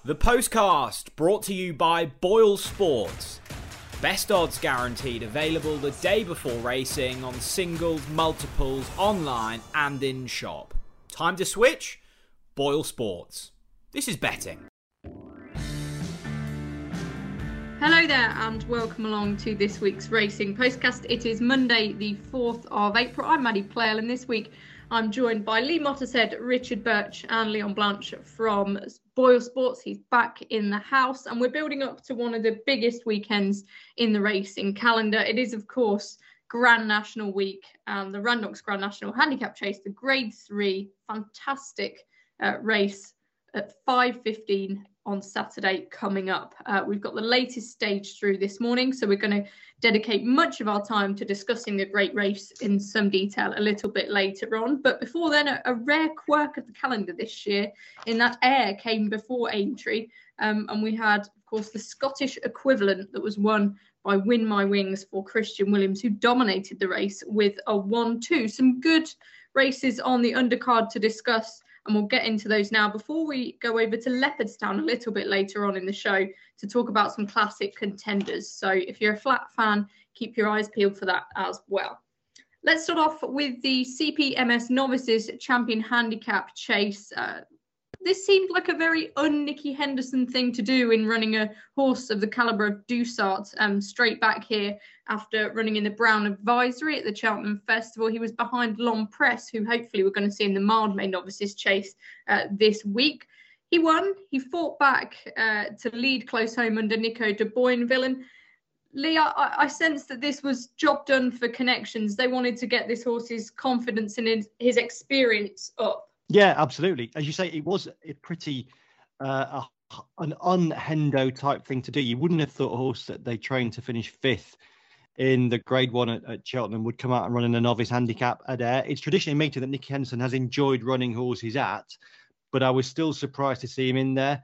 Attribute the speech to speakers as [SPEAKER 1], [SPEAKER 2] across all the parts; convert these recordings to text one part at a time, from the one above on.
[SPEAKER 1] The Postcast, brought to you by Boyle Sports. Best odds guaranteed, available the day before racing on singles, multiples, online and in shop. Time to switch? Boyle Sports. This is betting.
[SPEAKER 2] Hello there and welcome along to this week's Racing Postcast. It is Monday the 4th of April. I'm Maddie Playle and this week I'm joined by Lee Mottershead, Richard Birch and Leon Blanche from Boyle Sports. He's back in the house and we're building up to one of the biggest weekends in the racing calendar. It is, of course, Grand National Week and the Randox Grand National Handicap Chase, the Grade 3 fantastic race at 5:15 on Saturday coming up. We've got the latest stage through this morning, so we're going to dedicate much of our time to discussing the great race in some detail a little bit later on. But before then, a rare quirk of the calendar this year in that Ayr came before Aintree, and we had, of course, the Scottish equivalent that was won by Win My Wings for Christian Williams, who dominated the race with a 1-2. Some good races on the undercard to discuss, and we'll get into those now before we go over to Leopardstown a little bit later on in the show to talk about some classic contenders. So if you're a flat fan, keep your eyes peeled for that as well. Let's start off with the CPMS Novices Champion Handicap Chase. This seemed like a very un-Nicky Henderson thing to do in running a horse of the calibre of Dusart straight back here after running in the Brown Advisory at the Cheltenham Festival. He was behind Long Press, who hopefully we're going to see in the Mildmay Novices Chase this week. He won. He fought back to lead close home under Nico de Boinville. And Lee, I sense that this was job done for Connections. They wanted to get this horse's confidence and his experience up.
[SPEAKER 3] Yeah, absolutely. As you say, it was a pretty an un-Hendo type thing to do. You wouldn't have thought a horse that they trained to finish fifth in the Grade 1 at Cheltenham would come out and run in a novice handicap at Ayr. It's traditionally a meeting that Nicky Henderson has enjoyed running horses at, but I was still surprised to see him in there.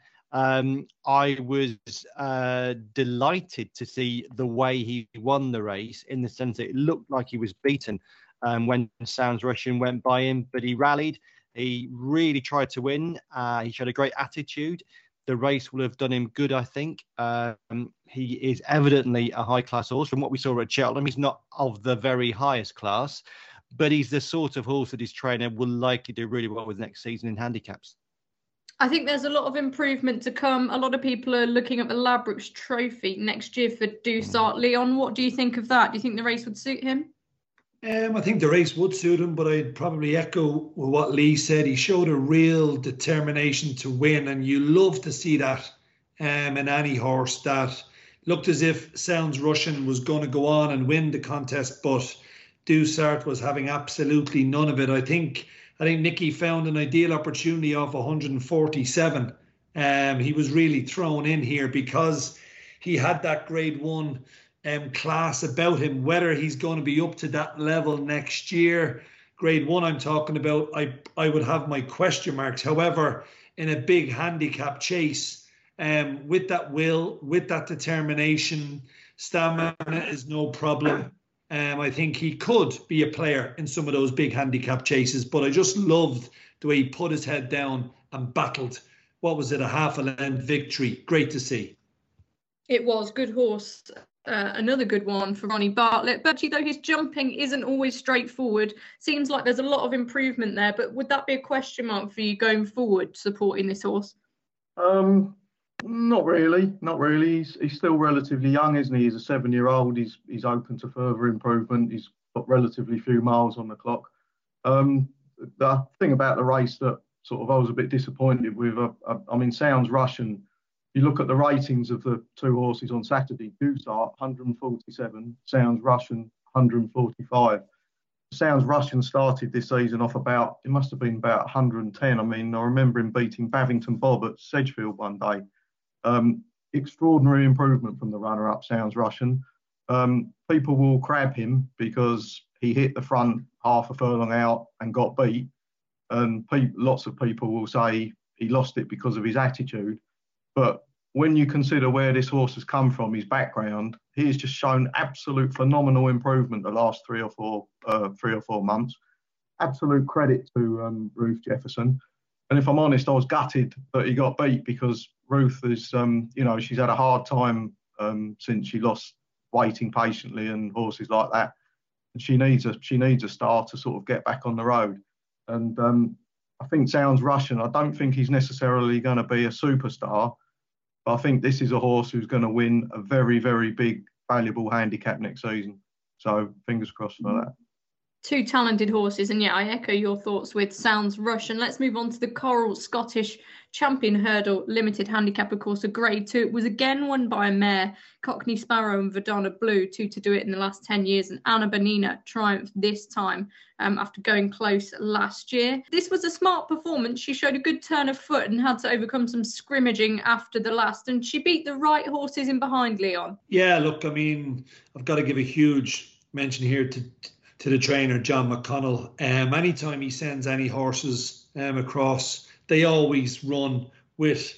[SPEAKER 3] I was delighted to see the way he won the race, in the sense that it looked like he was beaten when Sounds Russian went by him, but he rallied. He really tried to win. He showed a great attitude. The race will have done him good, I think. He is evidently a high-class horse. From what we saw at Cheltenham, he's not of the very highest class, but he's the sort of horse that his trainer will likely do really well with next season in handicaps.
[SPEAKER 2] I think there's a lot of improvement to come. A lot of people are looking at the Ladbrokes Trophy next year for Dusart. Leon, what do you think of that? Do you think the race would suit him?
[SPEAKER 4] I think the race would suit him, but I'd probably echo what Lee said. He showed a real determination to win, and you love to see that in any horse that looked as if Sounds Russian was going to go on and win the contest, but Dusart was having absolutely none of it. I think Nicky found an ideal opportunity off 147. He was really thrown in here because he had that Grade 1 class about him. Whether he's going to be up to that level next year, Grade 1 I'm talking about, I would have my question marks. However, in a big handicap chase, with that will, with that determination, stamina is no problem. I think he could be a player in some of those big handicap chases, but I just loved the way he put his head down and battled. What was it, a half a length victory? Great to see.
[SPEAKER 2] It was. Good horse. Another good one for Ronnie Bartlett. Bertie, though his jumping isn't always straightforward, seems like there's a lot of improvement there, but would that be a question mark for you going forward supporting this horse?
[SPEAKER 5] Not really. He's still relatively young, isn't he? He's a 7-year-old. He's open to further improvement. He's got relatively few miles on the clock. The thing about the race that sort of I was a bit disappointed with, I mean, Sounds Russian. You look at the ratings of the two horses on Saturday, Dusart 147, Sounds Russian 145. Sounds Russian started this season off it must have been about 110. I mean, I remember him beating Bavington Bob at Sedgefield one day. Extraordinary improvement from the runner-up, Sounds Russian. People will crab him because he hit the front half a furlong out and got beat. And lots of people will say he lost it because of his attitude. But when you consider where this horse has come from, his background, he has just shown absolute phenomenal improvement the last 3 or 4 months. Absolute credit to Ruth Jefferson. And if I'm honest, I was gutted that he got beat, because Ruth is, she's had a hard time since she lost Waiting Patiently and horses like that. And she needs a star to sort of get back on the road. And I think Sounds Russian, I don't think he's necessarily going to be a superstar, but I think this is a horse who's going to win a very, very big, valuable handicap next season. So fingers crossed for that.
[SPEAKER 2] Two talented horses, and yeah, I echo your thoughts with Sounds Russian. Let's move on to the Coral Scottish Champion Hurdle Limited Handicap, of course, a Grade 2. It was again won by a mare, Cockney Sparrow and Verdana Blue, two to do it in the last 10 years, and Anna Bonina triumphed this time after going close last year. This was a smart performance. She showed a good turn of foot and had to overcome some scrimmaging after the last, and she beat the right horses in behind, Leon.
[SPEAKER 4] Yeah, look, I mean, I've got to give a huge mention here to the trainer, John McConnell. Anytime he sends any horses across, they always run with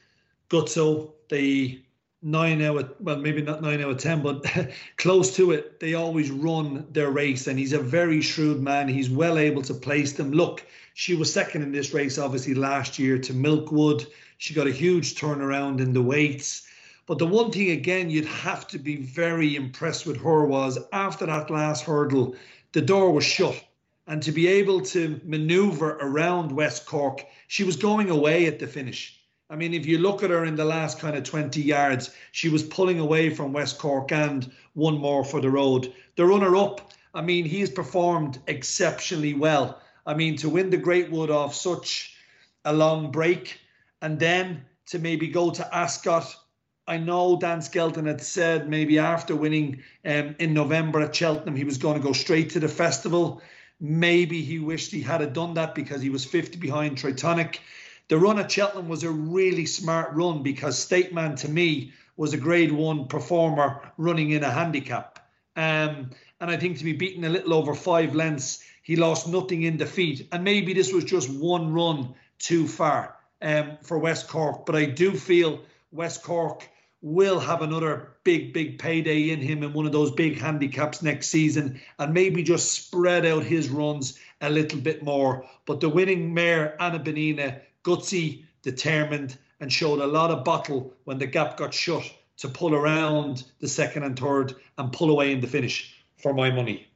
[SPEAKER 4] Gutso. They 9 out of, well, maybe not 9 out of 10, but close to it. They always run their race, and he's a very shrewd man. He's well able to place them. Look, she was second in this race, obviously, last year to Milkwood. She got a huge turnaround in the weights. But the one thing, again, you'd have to be very impressed with her was after that last hurdle, the door was shut. And to be able to manoeuvre around West Cork, she was going away at the finish. I mean, if you look at her in the last kind of 20 yards, she was pulling away from West Cork and one more for the road. The runner-up, I mean, he has performed exceptionally well. I mean, to win the Great Wood off such a long break and then to maybe go to Ascot. I know Dan Skelton had said maybe after winning in November at Cheltenham, he was going to go straight to the festival. Maybe he wished he had done that because he was 50 behind Tritonic. The run at Cheltenham was a really smart run because Stateman, to me, was a Grade 1 performer running in a handicap. And I think to be beaten a little over 5 lengths, he lost nothing in defeat. And maybe this was just one run too far for West Cork. But I do feel West Cork will have another big payday in him in one of those big handicaps next season and maybe just spread out his runs a little bit more. But the winning mare, Anna Bonina, gutsy, determined, and showed a lot of bottle when the gap got shut to pull around the second and third and pull away in the finish for my money.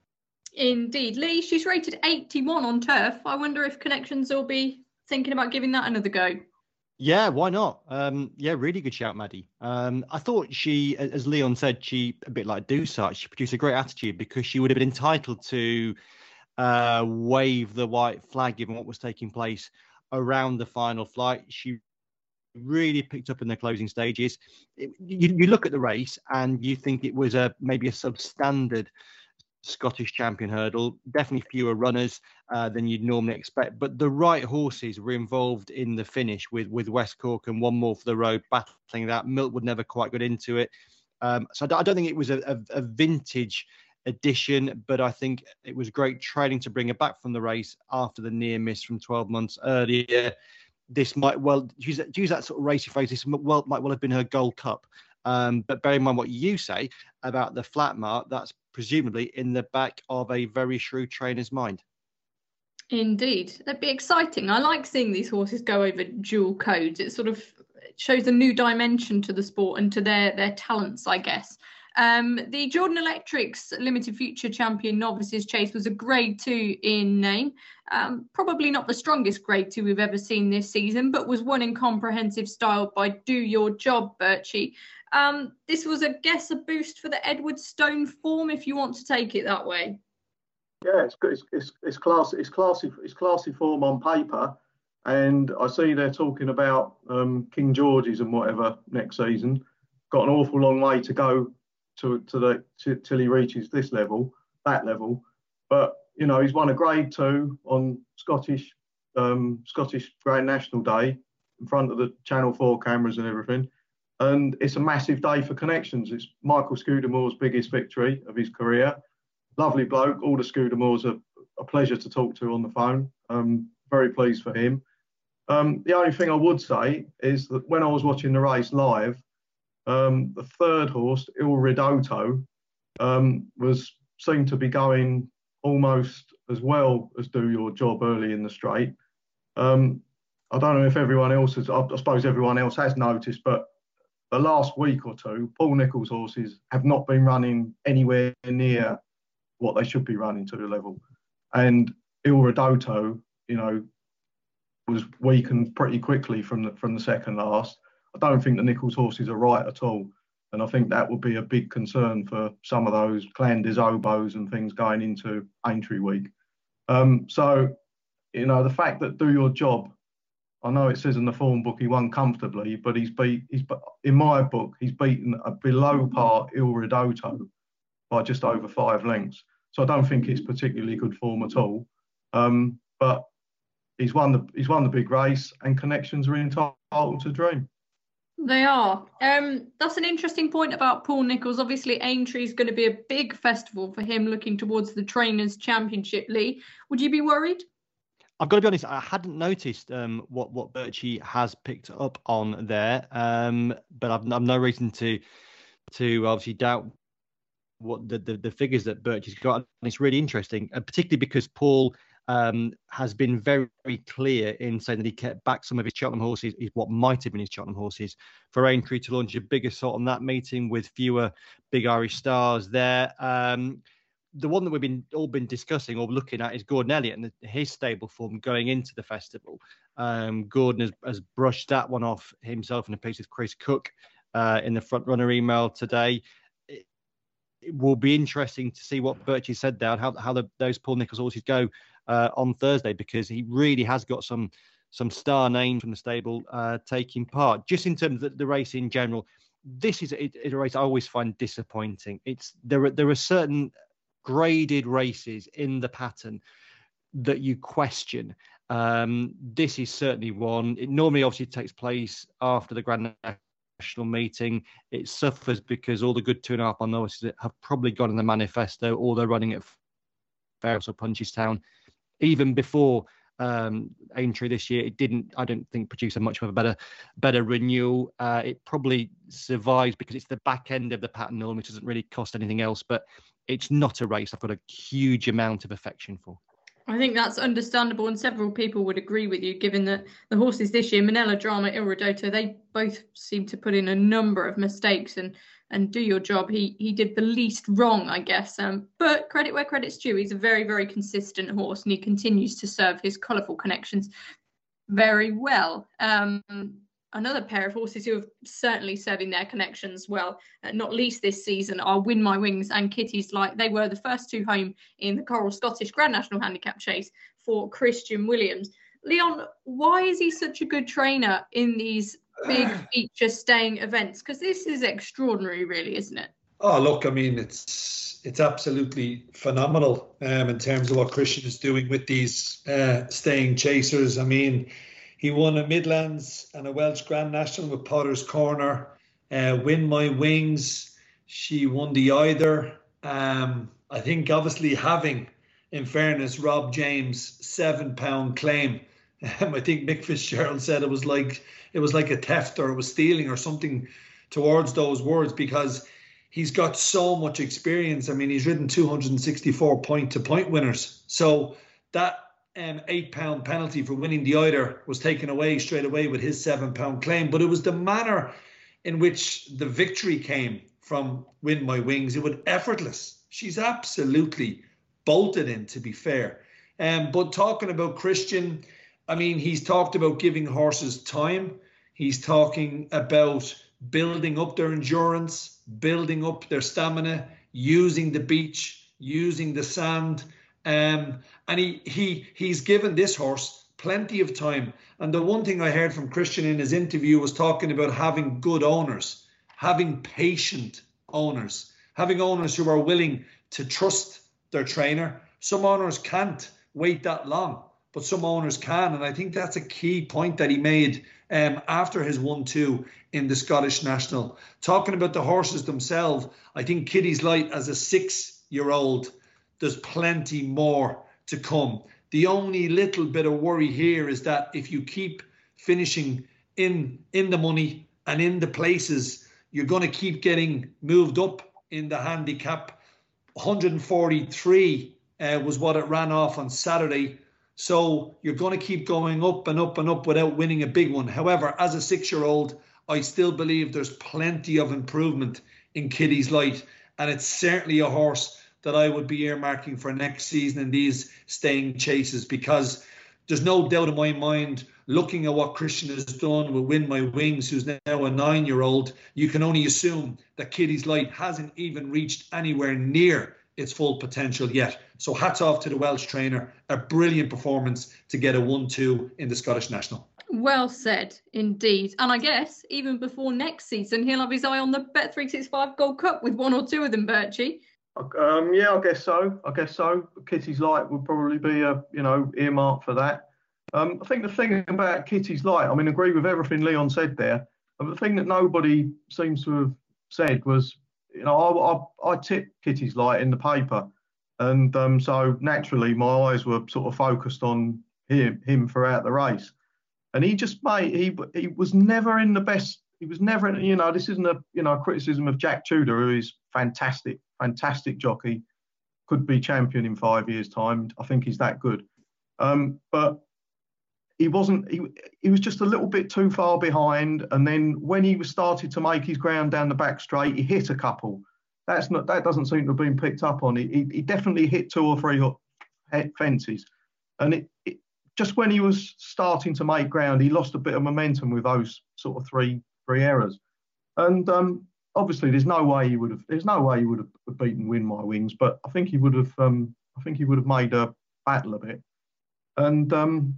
[SPEAKER 2] Indeed. Lee, she's rated 81 on turf. I wonder if Connections will be thinking about giving that another go.
[SPEAKER 3] Yeah, why not? Yeah, really good shout, Maddie. I thought she, as Leon said, she, a bit like Dusart, she produced a great attitude because she would have been entitled to wave the white flag given what was taking place around the final flight. She really picked up in the closing stages. You look at the race and you think it was maybe a substandard Scottish Champion Hurdle, definitely fewer runners than you'd normally expect, but the right horses were involved in the finish with West Cork and one more for the road battling that. Milkwood never quite got into it, so I don't think it was a vintage edition, but I think it was great training to bring her back from the race after the near miss from 12 months earlier. This might well use that sort of racy phrase. This might well have been her Gold Cup. But bear in mind what you say about the flat mark, that's presumably in the back of a very shrewd trainer's mind.
[SPEAKER 2] Indeed. That'd be exciting. I like seeing these horses go over dual codes. It sort of shows a new dimension to the sport and to their talents, I guess. The Jordan Electrics Limited Future Champion Novices Chase was a Grade 2 in name. Probably not the strongest Grade 2 we've ever seen this season, but was won in comprehensive style by Do Your Job, Birchie. This was, I guess, a boost for the Edward Stone form, if you want to take it that way.
[SPEAKER 5] Yeah, it's good. It's classy form on paper, and I see they're talking about King George's and whatever next season. Got an awful long way to go till he reaches that level. But you know, he's won a Grade 2 on Scottish Grand National Day in front of the Channel 4 cameras and everything. And it's a massive day for Connections. It's Michael Scudamore's biggest victory of his career. Lovely bloke. All the Scudamores are a pleasure to talk to on the phone. Very pleased for him. The only thing I would say is that when I was watching the race live, the third horse, Il Ridotto, seemed to be going almost as well as Do Your Job early in the straight. I don't know if everyone else has, I suppose everyone else has noticed, but the last week or two, Paul Nicholls' horses have not been running anywhere near what they should be running to the level. And Il Ridoto, was weakened pretty quickly from the second last. I don't think the Nicholls horses are right at all. And I think that would be a big concern for some of those Clan des Oboes and things going into Aintree week. So, the fact that Do Your Job, I know it says in the form book he won comfortably, but in my book, he's beaten a below par Il Ridoto by just over 5 lengths. So I don't think it's particularly good form at all. But he's won the big race, and Connections are entitled to dream.
[SPEAKER 2] They are. That's an interesting point about Paul Nicholls. Obviously, Aintree is going to be a big festival for him, looking towards the Trainers' Championship. Lee, would you be worried?
[SPEAKER 3] I've got to be honest, I hadn't noticed what Birchie has picked up on there, but I've no reason to obviously doubt what the figures that Birchie's got. And it's really interesting, particularly because Paul has been very, very clear in saying that he kept back some of his Cheltenham horses, what might have been his Cheltenham horses, for Aintree to launch a big assault on that meeting with fewer big Irish stars there. The one that we've all been discussing or looking at is Gordon Elliott and his stable form going into the festival. Gordon has brushed that one off himself in a piece with Chris Cook in the front runner email today. It will be interesting to see what Birchie said there and how those Paul Nicholls horses go on Thursday, because he really has got some star names from the stable taking part. Just in terms of the race in general, this is a race I always find disappointing. There are certain graded races in the pattern that you question. This is certainly one. It normally obviously takes place after the Grand National meeting. It suffers because all the good 2.5 mile novices have probably gone in the manifesto, or they're running at Fairhouse or Punchestown. Even before Aintree this year, it didn't, I don't think, produce a much of a better renewal. It probably survives because it's the back end of the pattern norm, which doesn't really cost anything else, but it's not a race I've got a huge amount of affection for.
[SPEAKER 2] I think that's understandable, and several people would agree with you, given that the horses this year, Minella Drama, Il Ridoto, they both seem to put in a number of mistakes and Do Your Job. He did the least wrong, I guess. But credit where credit's due. He's a very, very consistent horse, and he continues to serve his colourful Connections very well. Another pair of horses who are certainly serving their Connections well, not least this season, are Win My Wings and Kitty's Light. They were the first two home in the Coral Scottish Grand National Handicap Chase for Christian Williams. Leon, why is he such a good trainer in these big feature staying events? Because this is extraordinary, really, isn't it?
[SPEAKER 4] Oh, look, I mean, it's absolutely phenomenal in terms of what Christian is doing with these staying chasers. I mean, he won a Midlands and a Welsh Grand National with Potter's Corner. Win My Wings, she won the Either. I think obviously having, in fairness, Rob James' £7 claim. I think Mick Fitzgerald said it was like a theft, or it was stealing or something towards those words, because he's got so much experience. I mean, he's ridden 264 point-to-point winners. So that £8 penalty for winning the Eider was taken away straight away with his £7 claim. But it was the manner in which the victory came from Win My Wings. It was effortless. She's absolutely bolted in, to be fair. But talking about Christian, I mean, he's talked about giving horses time. He's talking about building up their endurance, building up their stamina, using the beach, using the sand. And he's given this horse plenty of time. And the one thing I heard from Christian in his interview was talking about having good owners, having patient owners, having owners who are willing to trust their trainer. Some owners can't wait that long, but some owners can. And I think that's a key point that he made after his 1-2 in the Scottish National. Talking about the horses themselves, I think Kitty's Light as a 6-year-old, there's plenty more to come. The only little bit of worry here is that if you keep finishing in the money and in the places, you're going to keep getting moved up in the handicap. 143 was what it ran off on Saturday. So you're going to keep going up and up and up without winning a big one. However, as a 6-year-old, I still believe there's plenty of improvement in Kitty's Light. And it's certainly a horse that I would be earmarking for next season in these staying chases, because there's no doubt in my mind, looking at what Christian has done with Win My Wings, who's now a 9-year-old, you can only assume that Kitty's Light hasn't even reached anywhere near its full potential yet. So hats off to the Welsh trainer. A brilliant performance to get a 1-2 in the Scottish National.
[SPEAKER 2] Well said, indeed. And I guess even before next season, he'll have his eye on the Bet365 Gold Cup with 1 or 2 of them, Birchie.
[SPEAKER 5] Yeah, I guess so. Kitty's Light would probably be a earmark for that. I think the thing about Kitty's Light, I mean, I agree with everything Leon said there. But the thing that nobody seems to have said was, I tipped Kitty's Light in the paper, and so naturally my eyes were sort of focused on him throughout the race. And he was never in the best. He was never in, this isn't a criticism of Jack Tudor, who is fantastic jockey, could be champion in 5 years' time. I think he's that good. But he wasn't. He was just a little bit too far behind. And then when he was started to make his ground down the back straight, he hit a couple. That doesn't seem to have been picked up on. He definitely hit 2 or 3 fences, and it just when he was starting to make ground, he lost a bit of momentum with those sort of three errors. And obviously, there's no way he would have beaten Win My Wings, but I think he would have made a battle of it. And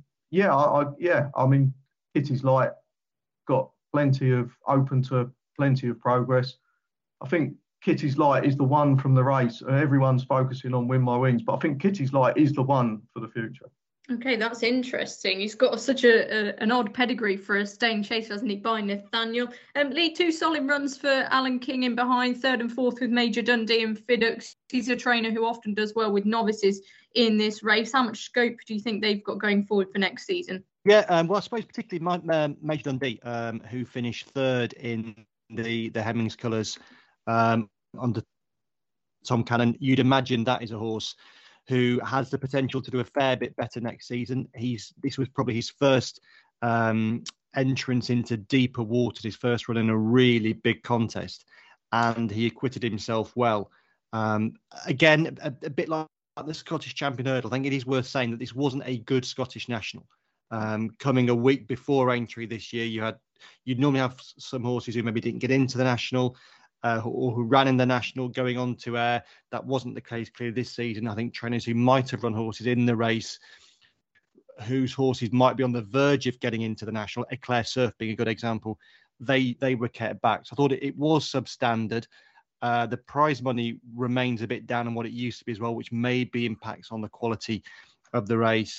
[SPEAKER 5] I mean, Kitty's Light got open to plenty of progress. I think Kitty's Light is the one from the race. Everyone's focusing on Win My Wings, but I think Kitty's Light is the one for the future.
[SPEAKER 2] Okay, that's interesting. He's got such an odd pedigree for a staying chase, hasn't he, by Nathaniel? Lee, 2 solid runs for Alan King in behind, 3rd and 4th with Major Dundee and Fiddux. He's a trainer who often does well with novices in this race. How much scope do you think they've got going forward for next season?
[SPEAKER 3] Yeah, well, I suppose particularly Major Dundee, who finished 3rd in the Hemmings colours under Tom Cannon. You'd imagine that is a horse who has the potential to do a fair bit better next season. This was probably his first entrance into deeper waters, his first run in a really big contest, and he acquitted himself well. Again, a bit like the Scottish Champion Hurdle, I think it is worth saying that this wasn't a good Scottish National. Coming a week before entry this year, you'd normally have some horses who maybe didn't get into the National, or who ran in the National going on to air. That wasn't the case clearly this season. I think trainers who might have run horses in the race, whose horses might be on the verge of getting into the National, Eclair Surf being a good example, they were kept back. So I thought it was substandard. The prize money remains a bit down on what it used to be as well, which maybe impacts on the quality of the race.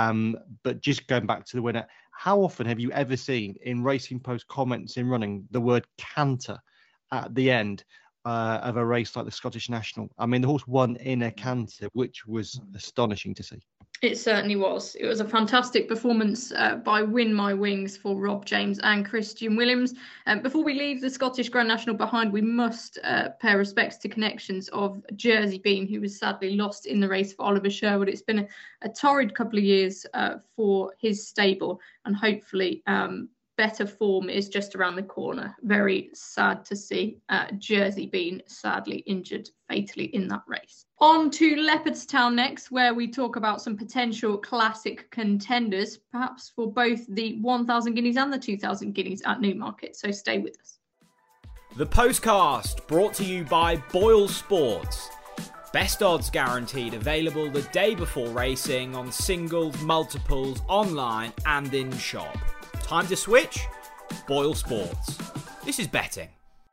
[SPEAKER 3] But just going back to the winner, how often have you ever seen in Racing Post comments in running the word canter at the end of a race like the Scottish National? I mean, the horse won in a canter, which was astonishing to see.
[SPEAKER 2] It certainly was. It was a fantastic performance by Win My Wings for Rob James and Christian Williams. Before we leave the Scottish Grand National behind, we must pay respects to connections of Jersey Bean, who was sadly lost in the race for Oliver Sherwood. It's been a torrid couple of years for his stable, and hopefully better form is just around the corner. Very sad to see Jersey Bean sadly injured fatally in that race. On to Leopardstown next, where we talk about some potential classic contenders, perhaps for both the 1,000 guineas and the 2,000 guineas at Newmarket. So stay with us.
[SPEAKER 1] The Postcast, brought to you by Boyle Sports. Best odds guaranteed, available the day before racing on singles, multiples, online and in shop. Time to switch? Boyle Sports. This is betting.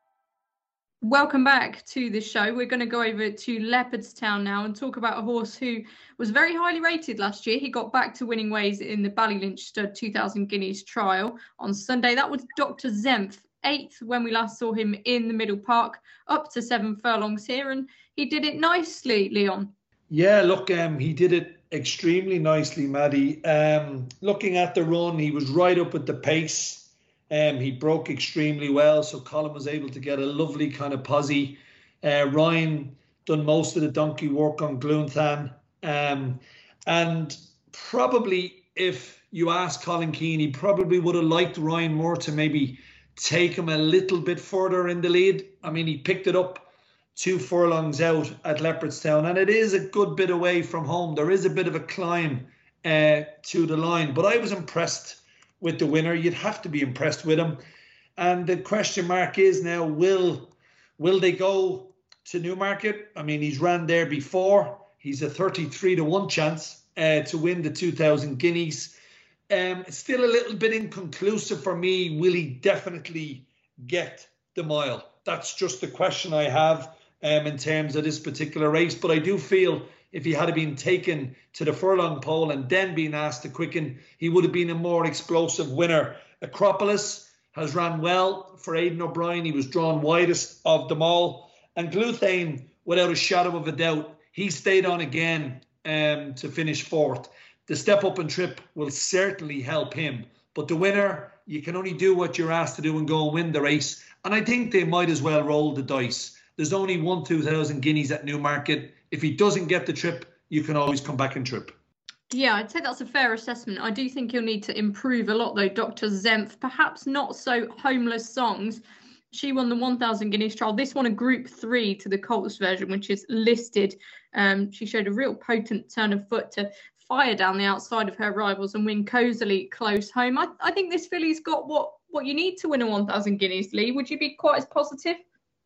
[SPEAKER 2] Welcome back to the show. We're going to go over to Leopardstown now and talk about a horse who was very highly rated last year. He got back to winning ways in the Ballylynch Stud 2,000 guineas trial on Sunday. That was Dr. Zemph, 8th when we last saw him in the Middle Park, up to 7 furlongs here, and he did it nicely, Leon.
[SPEAKER 4] Yeah, look, he did it extremely nicely, Maddie. Looking at the run, he was right up at the pace. He broke extremely well, so Colin was able to get a lovely kind of posse. Ryan done most of the donkey work on Gloomthan. And probably, if you ask Colin Keane, he probably would have liked Ryan Moore to maybe take him a little bit further in the lead. I mean, he picked it up 2 furlongs out at Leopardstown, and it is a good bit away from home. There is a bit of a climb to the line, but I was impressed with the winner. You'd have to be impressed with him. And the question mark is now, will they go to Newmarket? I mean, he's ran there before. He's a 33-1 chance to win the 2,000 guineas. It's still a little bit inconclusive for me. Will he definitely get the mile? That's just the question I have in terms of this particular race. But I do feel if he had been taken to the furlong pole and then been asked to quicken, he would have been a more explosive winner. Acropolis has ran well for Aidan O'Brien. He was drawn widest of them all. And Gluthane, without a shadow of a doubt, he stayed on again to finish 4th. The step up and trip will certainly help him. But the winner, you can only do what you're asked to do and go and win the race. And I think they might as well roll the dice. There's only 2,000 guineas at Newmarket. If he doesn't get the trip, you can always come back and trip.
[SPEAKER 2] Yeah, I'd say that's a fair assessment. I do think he'll need to improve a lot, though. Dr. Zemph, perhaps not so Homeless Songs. She won the 1,000 guineas trial. This one a Group 3 to the Colts version, which is listed. She showed a real potent turn of foot to fire down the outside of her rivals and win cosily close home. I think this filly's got what you need to win a 1,000 guineas, Lee. Would you be quite as positive?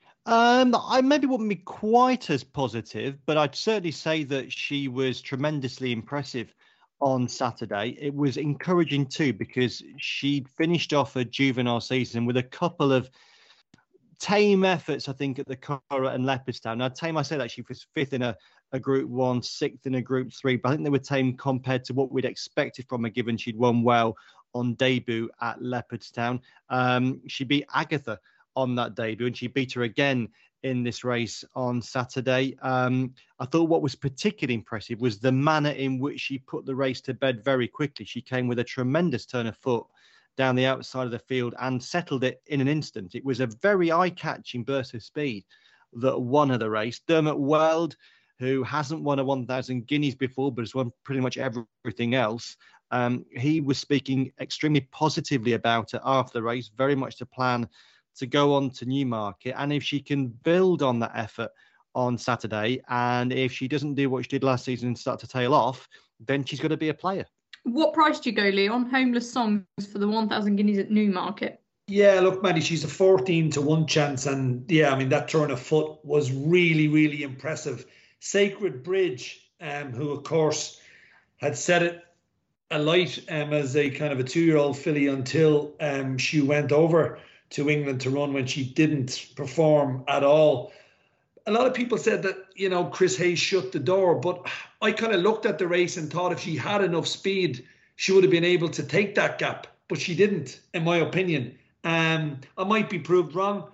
[SPEAKER 3] I maybe wouldn't be quite as positive, but I'd certainly say that she was tremendously impressive on Saturday. It was encouraging too, because she'd finished off a juvenile season with a couple of tame efforts, I think, at the Curragh and Leopardstown. Now, tame, I say that she was 5th in a Group 1, 6th in a Group 3, but I think they were tame compared to what we'd expected from her, given she'd won well on debut at Leopardstown. She beat Agatha on that debut, and she beat her again in this race on Saturday. I thought what was particularly impressive was the manner in which she put the race to bed very quickly. She came with a tremendous turn of foot down the outside of the field and settled it in an instant. It was a very eye-catching burst of speed that won her the race. Dermot Weld, who hasn't won a 1,000 guineas before, but has won pretty much everything else, he was speaking extremely positively about it after the race, very much to plan to go on to Newmarket. And if she can build on that effort on Saturday, and if she doesn't do what she did last season and start to tail off, then she's got to be a player. What
[SPEAKER 2] price do you go, Leon? Homeless Songs for the 1,000 guineas at Newmarket?
[SPEAKER 4] Yeah, look, Maddie, she's a 14-1 chance. And yeah, I mean, that turn of foot was really, really impressive. Sacred Bridge, who, of course, had set it alight as a kind of a 2-year-old filly until she went over to England to run when she didn't perform at all. A lot of people said that, you know, Chris Hayes shut the door, but I kind of looked at the race and thought if she had enough speed, she would have been able to take that gap, but she didn't, in my opinion. I might be proved wrong.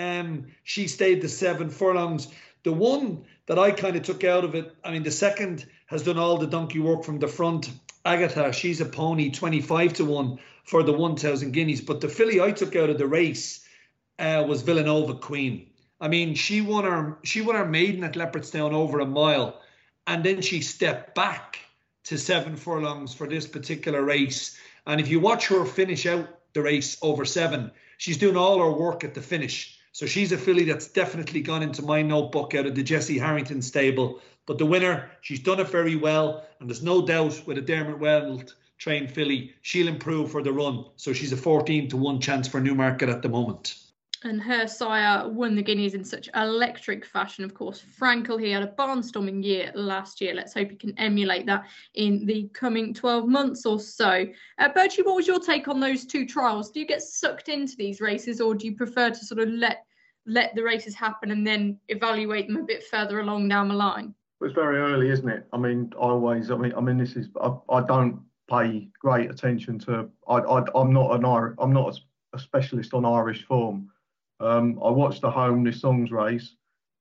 [SPEAKER 4] She stayed the 7 furlongs. The one that I kind of took out of it, I mean, the second has done all the donkey work from the front. Agatha, she's a pony, 25-1 for the 1,000 guineas. But the filly I took out of the race was Villanova Queen. I mean, she won her maiden at Leopardstown over a mile, and then she stepped back to 7 furlongs for this particular race. And if you watch her finish out the race over 7, she's doing all her work at the finish. So she's a filly that's definitely gone into my notebook out of the Jesse Harrington stable. But the winner, she's done it very well. And there's no doubt with a Dermot Weld trained filly, she'll improve for the run. So she's a 14-1 chance for Newmarket at the moment.
[SPEAKER 2] And her sire won the Guineas in such electric fashion. Of course, Frankel, he had a barnstorming year last year. Let's hope he can emulate that in the coming 12 months or so. Bertie, what was your take on those 2 trials? Do you get sucked into these races, or do you prefer to sort of let the races happen and then evaluate them a bit further along down the line?
[SPEAKER 5] It's very early, isn't it? I mean, this is. I don't pay great attention to. I'm not a specialist on Irish form. I watched the Homeless Songs race.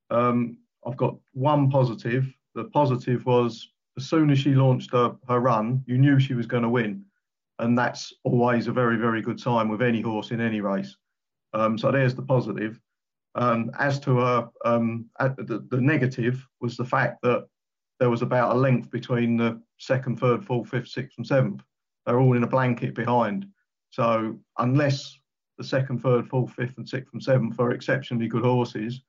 [SPEAKER 5] I've got one positive. The positive was as soon as she launched her run, you knew she was going to win. And that's always a very, very good sign with any horse in any race. So there's the positive. As to her, the negative was the fact that there was about a length between the second, third, fourth, fifth, sixth, and seventh. They're all in a blanket behind. So unless the second, third, fourth, fifth, and sixth, and seventh are exceptionally good horses,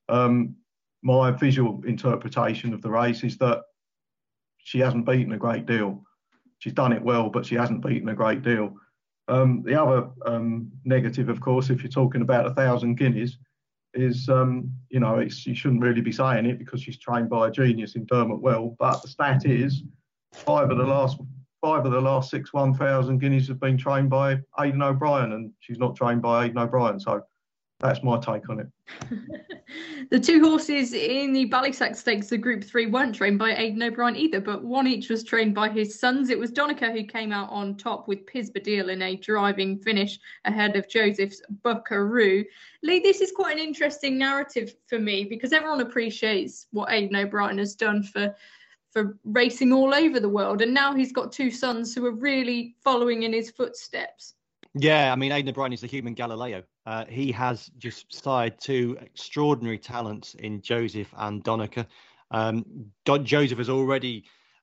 [SPEAKER 5] my visual interpretation of the race is that she hasn't beaten a great deal. She's done it well, but she hasn't beaten a great deal. The other negative, of course, if you're talking about 1,000 guineas, is you shouldn't really be saying it because she's trained by a genius in Dermot Well. But the stat is 5 of the last 6 1,000 guineas have been trained by Aidan O'Brien, and she's not trained by Aidan O'Brien. So that's my take on it.
[SPEAKER 2] The 2 horses in the Ballysack Stakes, the Group 3, weren't trained by Aidan O'Brien either, but one each was trained by his sons. It was Donica who came out on top with Pisbadil in a driving finish ahead of Joseph's Buckaroo. Lee, this is quite an interesting narrative for me because everyone appreciates what Aidan O'Brien has done for racing all over the world, and now he's got 2 sons who are really following in his footsteps.
[SPEAKER 3] Yeah, I mean, Aidan O'Brien is the human Galileo. He has just sired 2 extraordinary talents in Joseph and Donica. Joseph has already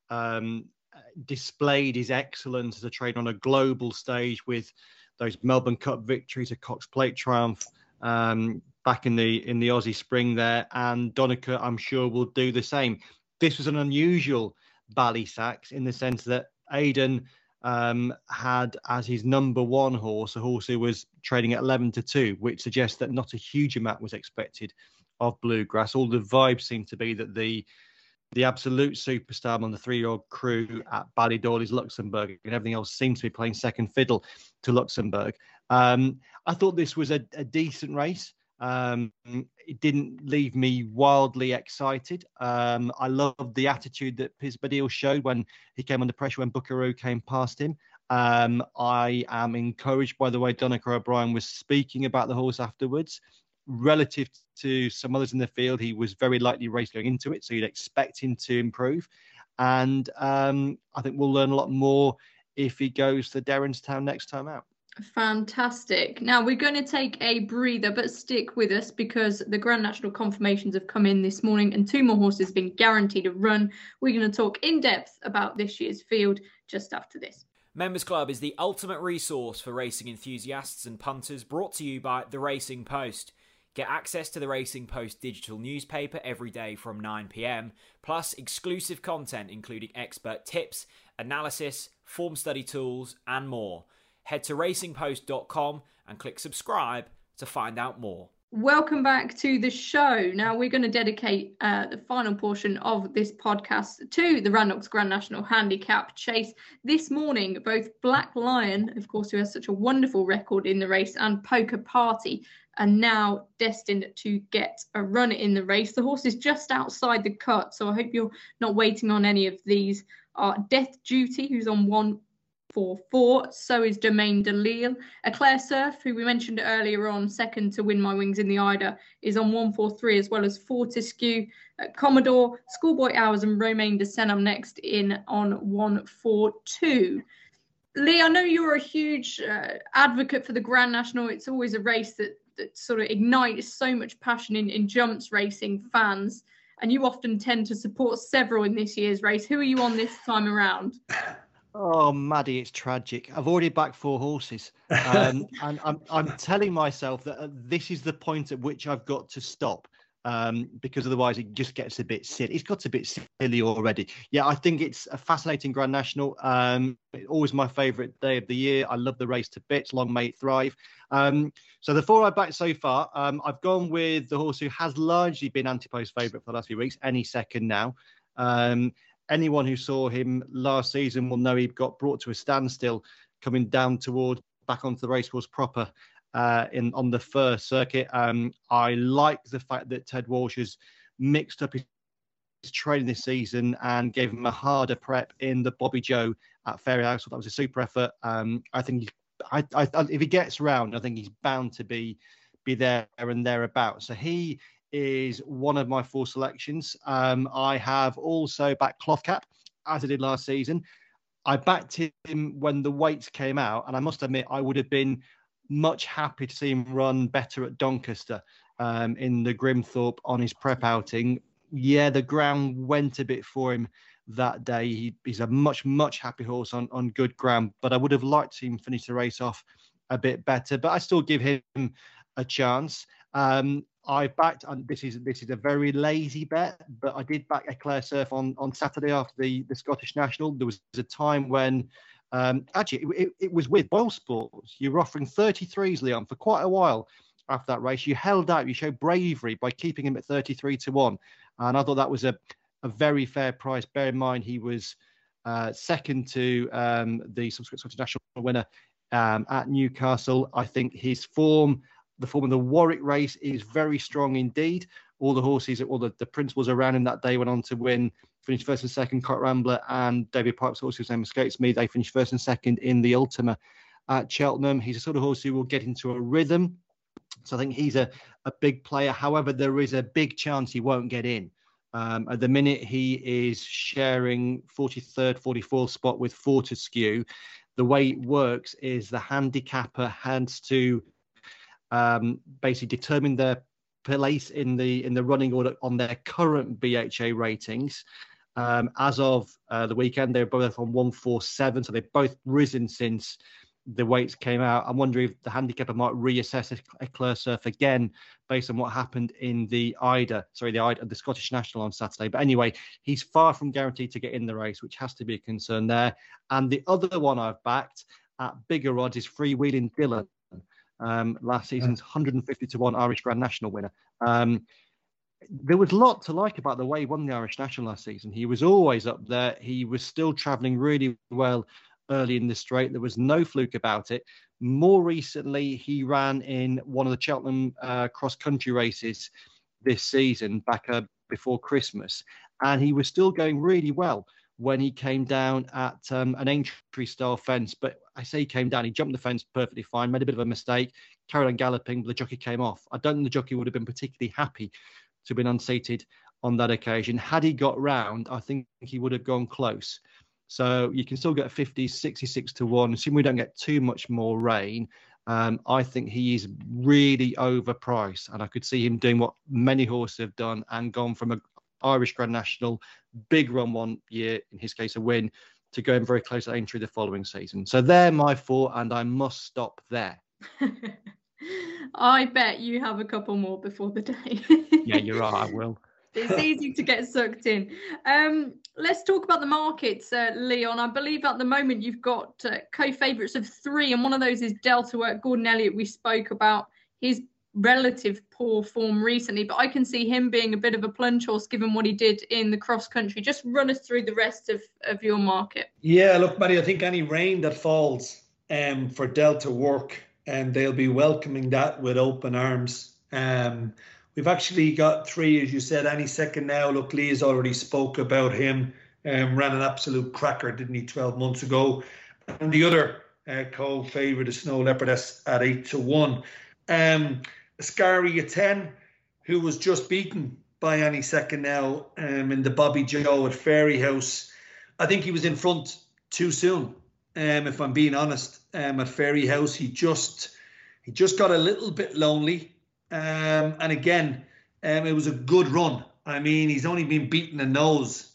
[SPEAKER 3] displayed his excellence as a trainer on a global stage with those Melbourne Cup victories, a Cox Plate triumph back in the Aussie Spring there, and Donica, I'm sure, will do the same. This was an unusual Ballysacks in the sense that Aidan had as his number 1 horse, a horse who was trading at 11-2, which suggests that not a huge amount was expected of Bluegrass. All the vibes seem to be that the absolute superstar on the 3-year-old crew at Ballydoyle is Luxembourg, and everything else seems to be playing second fiddle to Luxembourg. I thought this was a decent race. It didn't leave me wildly excited. I loved the attitude that Pisbadil showed when he came under pressure when Buckaroo came past him. I am encouraged by the way Donica O'Brien was speaking about the horse afterwards. Relative to some others in the field, he was very lightly raced going into it, so you'd expect him to improve. And I think we'll learn a lot more if he goes to Derrinstown next time out.
[SPEAKER 2] Fantastic. Now we're going to take a breather, but stick with us because the Grand National confirmations have come in this morning and 2 more horses have been guaranteed a run. We're going to talk in depth about this year's field just after this.
[SPEAKER 1] Members Club is the ultimate resource for racing enthusiasts and punters, brought to you by The Racing Post. Get access to The Racing Post digital newspaper every day from 9 p.m, plus exclusive content including expert tips, analysis, form study tools and more. Head to racingpost.com and click subscribe to find out more.
[SPEAKER 2] Welcome back to the show. Now we're going to dedicate the final portion of this podcast to the Randox Grand National Handicap Chase. This morning, both Black Lion, of course, who has such a wonderful record in the race, and Poker Party are now destined to get a run in the race. The horse is just outside the cut, so I hope you're not waiting on any of these. Death Duty, who's on 144, so is Domaine de Lille. Eclair Surf, who we mentioned earlier on, second to Win My Wings in the Ida, is on 143, as well as Fortescue, Commodore, Schoolboy Hours and Romain de Senam next in on 142. Lee, I know you're a huge advocate for the Grand National. It's always a race that sort of ignites so much passion in jumps racing fans, and you often tend to support several in this year's race. Who are you on this time around?
[SPEAKER 3] Oh, Maddie, it's tragic. I've already backed 4 horses. And I'm telling myself that this is the point at which I've got to stop, because otherwise it just gets a bit silly. It's got a bit silly already. Yeah, I think it's a fascinating Grand National. Always my favourite day of the year. I love the race to bits. Long may it thrive. So the 4 I've backed so far, I've gone with the horse who has largely been Antipo's favourite for the last few weeks, Any Second Now. Anyone who saw him last season will know he got brought to a standstill coming down towards back onto the racecourse proper on the first circuit. I like the fact that Ted Walsh has mixed up his training this season and gave him a harder prep in the Bobby Joe at Fairyhouse. That was a super effort. I think if he gets round, I think he's bound to be there and thereabouts. So he is one of my 4 selections. I have also backed Clothcap, as I did last season. I backed him when the weights came out, and I must admit I would have been much happy to see him run better at Doncaster in the Grimthorpe on his prep outing. yeah, the ground went a bit for him that day. He's a much happy horse on good ground, but I would have liked to see him finish the race off a bit better. But I still give him a chance. I backed, and this is a very lazy bet, but I did back Eclair Surf on Saturday after the Scottish National. There was a time when actually it was with Boyle Sports. You were offering 33s, Leon, for quite a while after that race. You held out, you showed bravery by keeping him at 33-1. And I thought that was a very fair price. Bear in mind, he was second to the subsequent Scottish National winner at Newcastle. I think his form, the form of the Warwick race, is very strong indeed. All the horses, all the principals around him that day went on to win, finished first and second. Cot Rambler and David Pipe's horse, whose name escapes me, they finished first and second in the Ultima at Cheltenham. He's a sort of horse who will get into a rhythm. So I think he's a big player. However, there is a big chance he won't get in. At the minute, he is sharing 43rd, 44th spot with Fortescue. The way it works is the handicapper has to basically determine their place in the running order on their current BHA ratings. As of the weekend, they're both on 147, so they've both risen since the weights came out. I'm wondering if the handicapper might reassess Eclair Surf again based on what happened in the Scottish National on Saturday. But anyway, he's far from guaranteed to get in the race, which has to be a concern there. And the other one I've backed at bigger odds is Freewheeling Dylan, last season's 150-1 Irish Grand National winner. There was a lot to like about the way he won the Irish National last season. He was always up there. He was still travelling really well early in the straight. There was no fluke about it. More recently, he ran in one of the Cheltenham cross-country races this season, back before Christmas, and he was still going really well when he came down at an entry-style fence. But I say he came down, he jumped the fence perfectly fine, made a bit of a mistake, carried on galloping, but the jockey came off. I don't think the jockey would have been particularly happy to have been unseated on that occasion. Had he got round, I think he would have gone close. So you can still get 50, 66-1. Assuming we don't get too much more rain, I think he is really overpriced. And I could see him doing what many horses have done and gone from an Irish Grand National, big run one year, in his case a win, to going very close at entry the following season. So they're my four, and I must stop there.
[SPEAKER 2] I bet you have a couple more before the day.
[SPEAKER 3] Yeah, you're right, I will.
[SPEAKER 2] It's easy to get sucked in. Let's talk about the markets, Leon. I believe at the moment you've got co-favourites of 3, and one of those is Delta Work. Gordon Elliott, we spoke about his relative poor form recently, but I can see him being a bit of a plunge horse given what he did in the cross-country. Just run us through the rest of your market.
[SPEAKER 4] Yeah, look, Maddie, I think any rain that falls for Delta Work, and they'll be welcoming that with open arms. We've actually got 3, as you said, any second now. Look, Lee has already spoke about him. Ran an absolute cracker, didn't he, 12 months ago? And the other co-favourite is Snow Leopardess at 8-1. Ascari at 10, who was just beaten by any second now in the Bobby Joe at Fairyhouse. I think he was in front too soon, if I'm being honest. At Fairyhouse, he just got a little bit lonely. And again, it was a good run. I mean, he's only been beaten a nose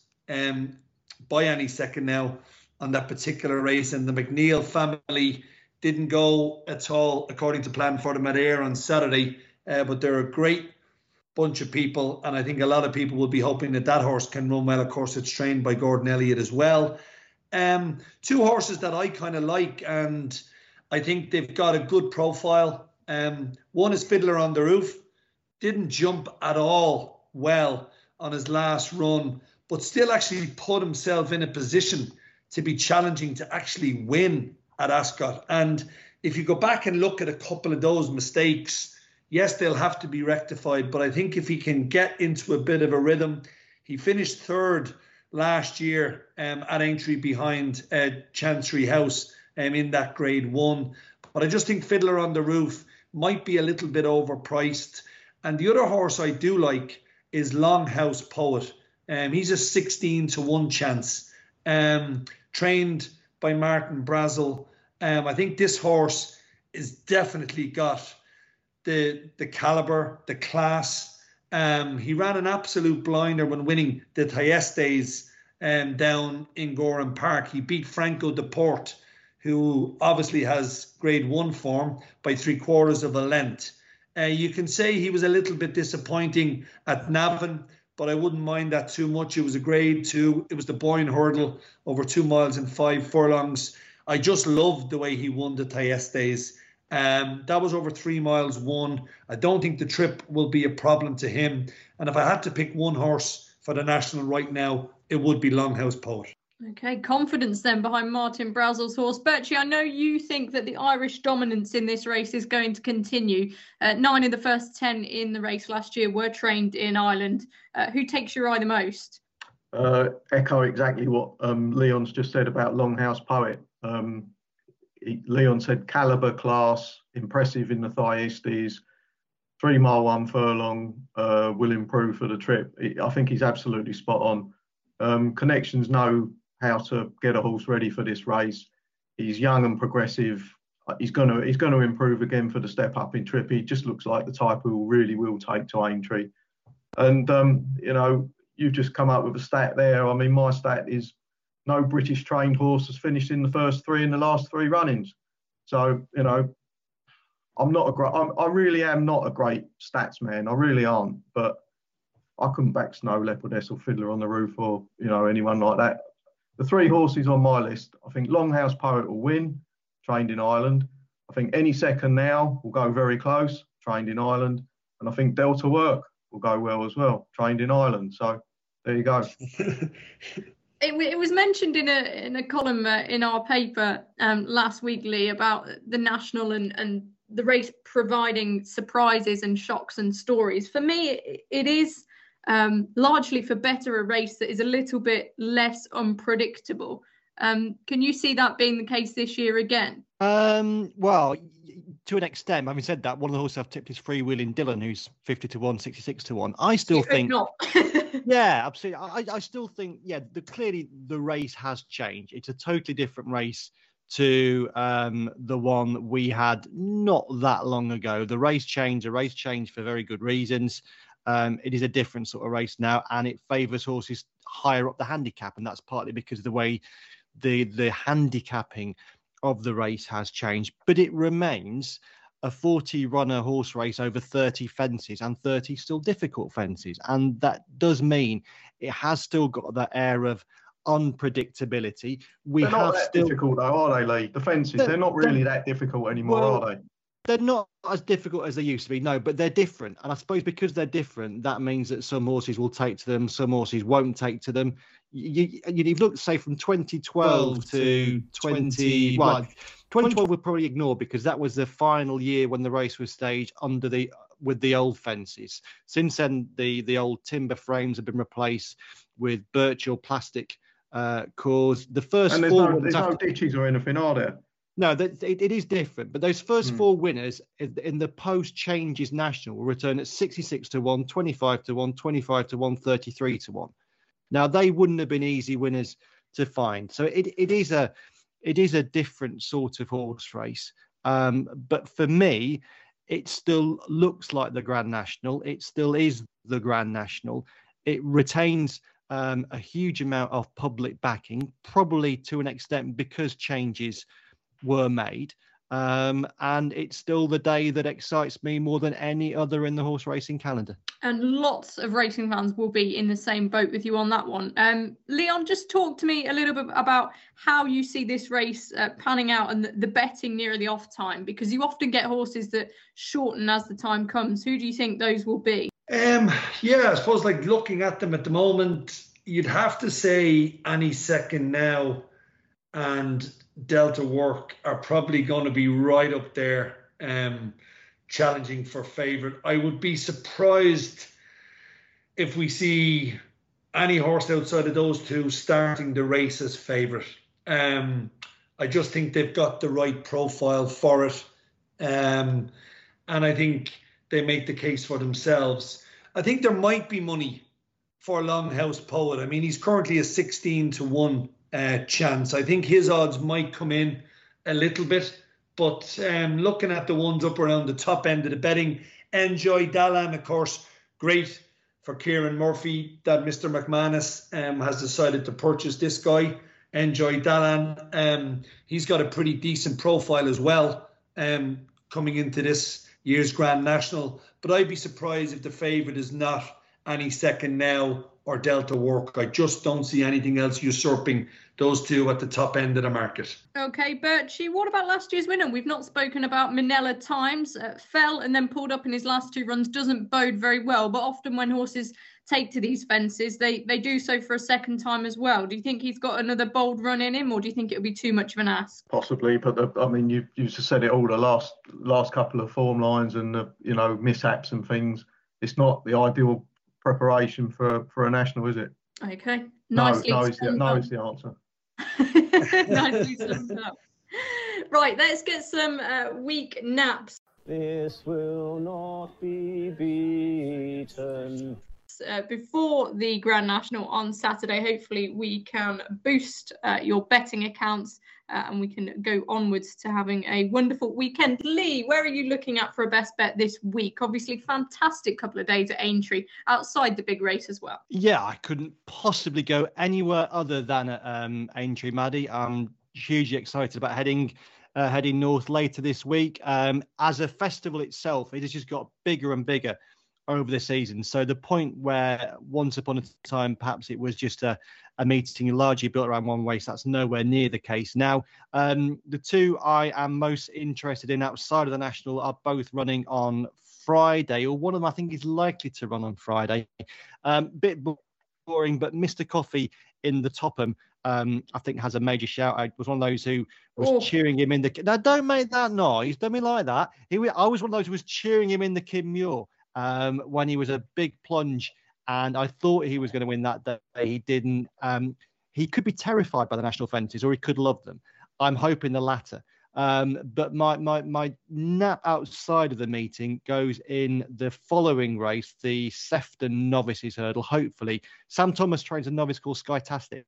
[SPEAKER 4] by any second now on that particular race. And the McNeil family didn't go at all according to plan for them at Ayr on Saturday. But they're a great bunch of people. And I think a lot of people will be hoping that horse can run well. Of course, it's trained by Gordon Elliott as well. 2 horses that I kind of like, and I think they've got a good profile. One is Fiddler on the Roof. Didn't jump at all well on his last run, but still actually put himself in a position to be challenging to actually win at Ascot. And if you go back and look at a couple of those mistakes, yes, they'll have to be rectified, but I think if he can get into a bit of a rhythm, he finished 3rd last year at entry behind Chancery House in that Grade 1. But I just think Fiddler on the Roof might be a little bit overpriced. And the other horse I do like is Longhouse Poet. He's a 16-1 chance, trained by Martin Brazel. I think this horse is definitely got the caliber, the class, He ran an absolute blinder when winning the Thyestes down in Goran Park. He beat Franco Deporte, who obviously has Grade 1 form, by 3/4 of a length. You can say he was a little bit disappointing at Navan, but I wouldn't mind that too much. It was a Grade 2. It was the Boyne Hurdle over 2 miles and 5 furlongs. I just loved the way he won the Thyestes. That was over 3 miles won. I don't think the trip will be a problem to him. And if I had to pick one horse for the National right now, it would be Longhouse Poet.
[SPEAKER 2] Okay, confidence then behind Martin Brazel's horse. Birchie, I know you think that the Irish dominance in this race is going to continue. 9 of the first 10 in the race last year were trained in Ireland. Who takes your eye the most?
[SPEAKER 5] Echo exactly what Leon's just said about Longhouse Poet. Leon said calibre, class, impressive in the Thyestes, 3 mile 1 furlong, will improve for the trip. I think he's absolutely spot on. Connections know how to get a horse ready for this race. He's young and progressive. He's going to improve again for the step up in trip. He just looks like the type who really will take to Aintree. And you've just come up with a stat there. I mean, my stat is no British trained horse has finished in the first 3 in the last 3 runnings. So I really am not a great stats man. I really aren't. But I couldn't back Snow Leopardess or Fiddler on the Roof or anyone like that. The 3 horses on my list, I think Longhouse Poet will win, trained in Ireland. I think Any Second Now will go very close, trained in Ireland. And I think Delta Work will go well as well, trained in Ireland. So there you go.
[SPEAKER 2] It was mentioned in a column in our paper last week, Lee, about the National and the race providing surprises and shocks and stories. For me, it is largely for better a race that is a little bit less unpredictable. Can you see that being the case this year again?
[SPEAKER 3] Well, to an extent. Having said that, one of the horses I've tipped is Freewheeling Dylan, who's 50-1, 66-1. I still think
[SPEAKER 2] not.
[SPEAKER 3] Yeah, absolutely. I still think, clearly the race has changed. It's a totally different race to the one we had not that long ago. The race changed for very good reasons. It is a different sort of race now, and it favours horses higher up the handicap, and that's partly because of the way the handicapping of the race has changed. But it remains a 40-runner horse race over 30 fences, and 30 still difficult fences. And that does mean it has still got that air of unpredictability.
[SPEAKER 5] They're not that difficult though, are they, Lee? The fences, they're not really that difficult anymore, are they?
[SPEAKER 3] They're not as difficult as they used to be, no, but they're different. And I suppose because they're different, that means that some horses will take to them, some horses won't take to them. You've looked, say, from 2012 to 2021. 2012 would probably ignore, because that was the final year when the race was staged with the old fences. Since then, the old timber frames have been replaced with birch or plastic cores. The first
[SPEAKER 5] and there's no ditches or anything, are there?
[SPEAKER 3] No, it is different. But those first 4 winners in the post-changes national will return at 66-1, 25-1, 25-1, 33-1. Now, they wouldn't have been easy winners to find. So it is a different sort of horse race. But for me, it still looks like the Grand National. It still is the Grand National. It retains a huge amount of public backing, probably to an extent because changes were made. And it's still the day that excites me more than any other in the horse racing calendar.
[SPEAKER 2] And lots of racing fans will be in the same boat with you on that one. Leon, just talk to me a little bit about how you see this race panning out and the betting nearer the off time, because you often get horses that shorten as the time comes. Who do you think those will be?
[SPEAKER 4] I suppose looking at them at the moment, you'd have to say Any Second Now and Delta Work are probably going to be right up there, challenging for favourite. I would be surprised if we see any horse outside of those two starting the race as favourite. I just think they've got the right profile for it, and I think they make the case for themselves. I think there might be money for Longhouse Poet. I mean, he's currently a 16-1 chance. I think his odds might come in a little bit, but looking at the ones up around the top end of the betting, Enjoy Dalan, of course, great for Kieran Murphy that Mr. McManus has decided to purchase this guy, Enjoy Dalan. He's got a pretty decent profile as well coming into this year's Grand National. But I'd be surprised if the favourite is not Any Second Now or Delta Work. I just don't see anything else usurping those two at the top end of the market.
[SPEAKER 2] Okay, Birchie, what about last year's winner? We've not spoken about Minella Times. Fell and then pulled up in his last 2 runs. Doesn't bode very well, but often when horses take to these fences, they do so for a second time as well. Do you think he's got another bold run in him, or do you think it'll be too much of an ask?
[SPEAKER 5] Possibly, but you just said it all. The last couple of form lines and the mishaps and things. It's not the ideal preparation for a national, is it?
[SPEAKER 2] Okay,
[SPEAKER 5] no is the answer.
[SPEAKER 2] Nicely summed up. Right, let's get some week naps.
[SPEAKER 6] This will not be beaten.
[SPEAKER 2] Before the Grand National on Saturday, hopefully we can boost your betting accounts and we can go onwards to having a wonderful weekend. Lee, where are you looking at for a best bet this week? Obviously, fantastic couple of days at Aintree outside the big race as well.
[SPEAKER 3] Yeah, I couldn't possibly go anywhere other than at Aintree, Maddie. I'm hugely excited about heading north later this week. As a festival itself, it has just got bigger and bigger over the season. So the point where once upon a time, perhaps it was just a meeting largely built around one race, that's nowhere near the case now. The two I am most interested in outside of the National are both running on Friday, or one of them I think is likely to run on Friday. Bit boring, but Mr. Coffee in the Topham, I think has a major shout. I was one of those who was cheering him in the... Now, don't make that noise. Don't be like that. I was one of those who was cheering him in the Kim Muir when he was a big plunge, and I thought he was going to win that day. He didn't. He could be terrified by the national fences, or he could love them. I'm hoping the latter. But my nap outside of the meeting goes in the following race, the Sefton Novices Hurdle. Hopefully, Sam Thomas trains a novice called Skytastic,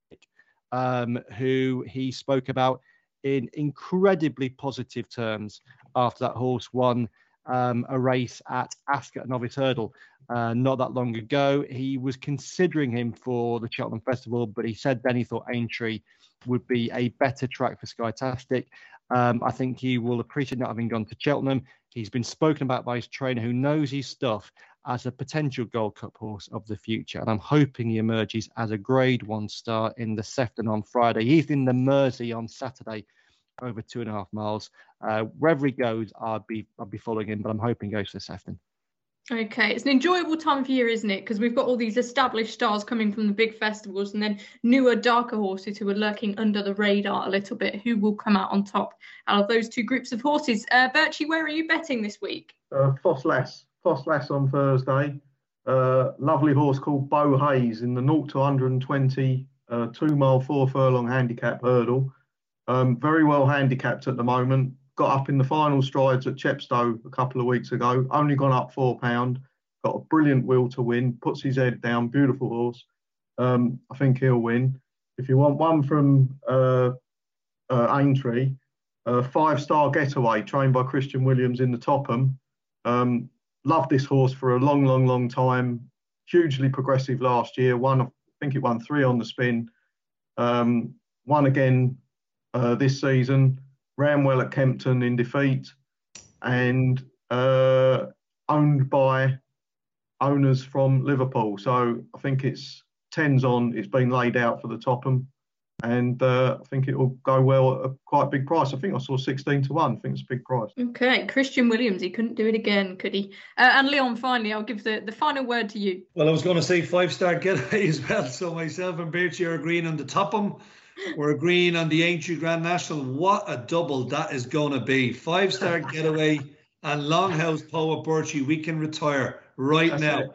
[SPEAKER 3] who he spoke about in incredibly positive terms after that horse won a race at Ascot Novice Hurdle not that long ago. He was considering him for the Cheltenham Festival, but he said then he thought Aintree would be a better track for Skytastic. I think he will appreciate not having gone to Cheltenham. He's been spoken about by his trainer, who knows his stuff, as a potential Gold Cup horse of the future. And I'm hoping he emerges as a Grade 1 star in the Sefton on Friday. He's in the Mersey on Saturday, over 2.5 miles. Wherever he goes, I'll be following him, but I'm hoping he goes to Sefton.
[SPEAKER 2] Okay, it's an enjoyable time of year, isn't it? Because we've got all these established stars coming from the big festivals, and then newer, darker horses who are lurking under the radar a little bit, who will come out on top out of those two groups of horses. Birchie, where are you betting this week?
[SPEAKER 5] Foss Lass on Thursday. Lovely horse called Beau Hayes in the 0 to 120 2 mile 4 furlong handicap hurdle. Very well handicapped at the moment. Got up in the final strides at Chepstow a couple of weeks ago. Only gone up £4. Got a brilliant will to win. Puts his head down. Beautiful horse. I think he'll win. If you want one from Aintree, 5-star Getaway, trained by Christian Williams in the Topham. Loved this horse for a long time. Hugely progressive last year. I think it won 3 on the spin. Won again this season. Ran well at Kempton in defeat, and owned by owners from Liverpool. So I think it's 10s on. It's been laid out for the Topham, and I think it will go well at a quite big price. I think I saw 16 to 1. I think it's a big price.
[SPEAKER 2] Okay, Christian Williams, he couldn't do it again, could he? And Leon, finally, I'll give the final word to you.
[SPEAKER 4] Well, I was going to say 5-star Getaway as well. So myself and Birchie are agreeing on the Topham. We're agreeing on the Aintree Grand National. What a double that is going to be. 5-star Getaway and Longhouse Poet Birchie. We can retire right now.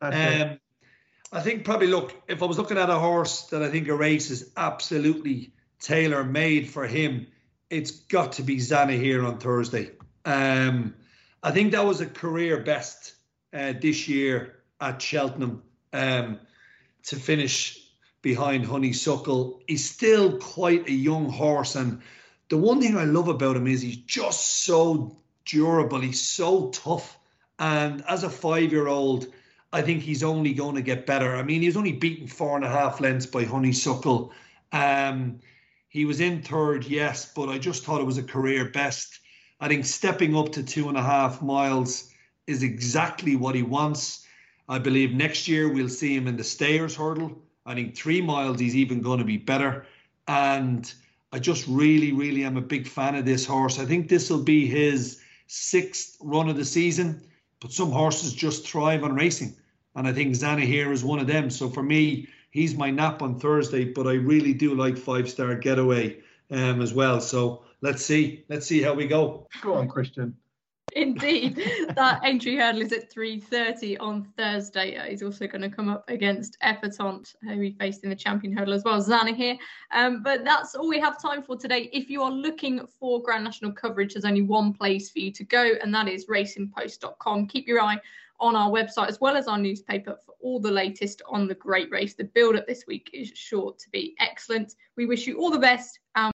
[SPEAKER 4] I think probably, look, if I was looking at a horse that I think a race is absolutely tailor-made for him, it's got to be Zanahiyr on Thursday. I think that was a career best this year at Cheltenham to finish behind Honeysuckle. He's still quite a young horse, and the one thing I love about him is he's just so durable. He's so tough, and as a 5-year-old, I think he's only going to get better. I mean, he was only beaten 4.5 lengths by Honeysuckle. He was in third, yes, but I just thought it was a career best. I think stepping up to 2.5 miles is exactly what he wants. I believe next year we'll see him in the Stayers hurdle. I think 3 miles he's even going to be better. And I just really, really am a big fan of this horse. I think this will be his 6th run of the season, but some horses just thrive on racing. And I think Zanahiyr is one of them. So for me, he's my nap on Thursday, but I really do like 5-Star Getaway as well. So let's see how we go.
[SPEAKER 5] Go on, Christian.
[SPEAKER 2] Indeed, that entry hurdle is at 3:30 on Thursday. He's also going to come up against Epatante, who he faced in the champion hurdle as well, Zanahiyr. But that's all we have time for today. If you are looking for Grand National coverage, there's only one place for you to go, and that is racingpost.com. Keep your eye on our website as well as our newspaper for all the latest on the great race. The build-up this week is sure to be excellent. We wish you all the best.